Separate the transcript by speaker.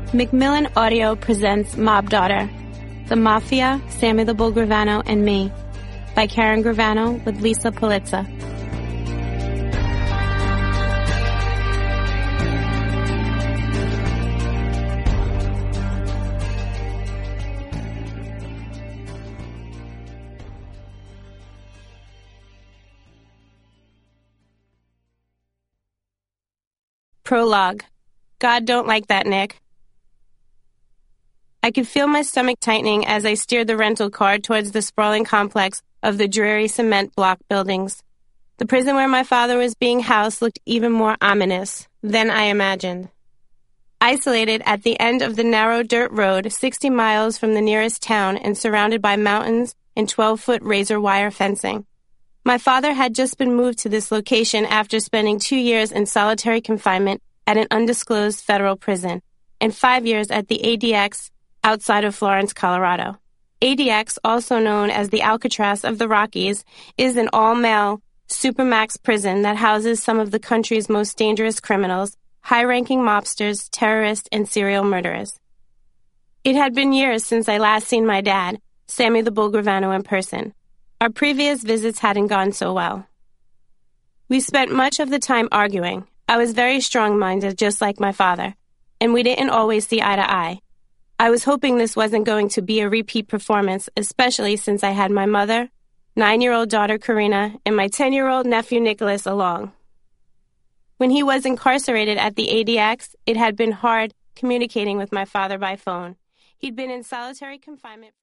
Speaker 1: Macmillan Audio presents Mob Daughter, The Mafia, Sammy the Bull Gravano, and Me, by Karen Gravano with Lisa Polizza. Prologue. God don't like that, Nick. I could feel my stomach tightening as I steered the rental car towards the sprawling complex of the dreary cement block buildings. The prison where my father was being housed looked even more ominous than I imagined. Isolated at the end of the narrow dirt road, 60 miles from the nearest town and surrounded by mountains and 12-foot razor wire fencing. My father had just been moved to this location after spending 2 years in solitary confinement at an undisclosed federal prison and 5 years at the ADX outside of Florence, Colorado. ADX, also known as the Alcatraz of the Rockies, is an all-male supermax prison that houses some of the country's most dangerous criminals, high-ranking mobsters, terrorists, and serial murderers. It had been years since I last seen my dad, Sammy the Bull Gravano, in person. Our previous visits hadn't gone so well. We spent much of the time arguing. I was very strong-minded, just like my father, and we didn't always see eye to eye. I was hoping this wasn't going to be a repeat performance, especially since I had my mother, 9-year-old daughter Karina, and my 10-year-old nephew Nicholas along. When he was incarcerated at the ADX, it had been hard communicating with my father by phone. He'd been in solitary confinement.